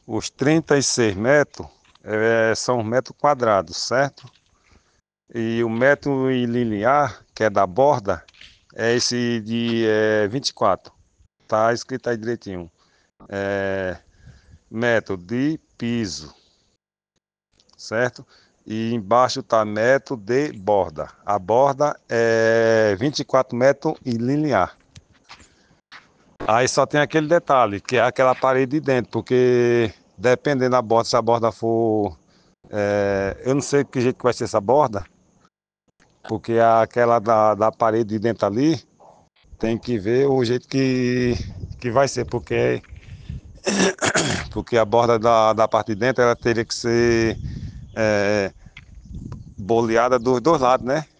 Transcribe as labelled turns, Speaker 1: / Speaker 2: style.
Speaker 1: Os 36 metros são metros quadrados, certo? E o metro em linear, que é da borda, é esse de 24. Tá escrito aí direitinho. É, metro de piso, certo? E embaixo tá metro de borda. A borda é 24 metros em linear. Aí só tem aquele detalhe, que é aquela parede de dentro, porque dependendo da borda, se a borda for. Eu não sei que jeito que vai ser essa borda, porque aquela da parede de dentro ali tem que ver o jeito que vai ser, porque a borda da parte de dentro ela teria que ser é, boleada dos dois lados, né?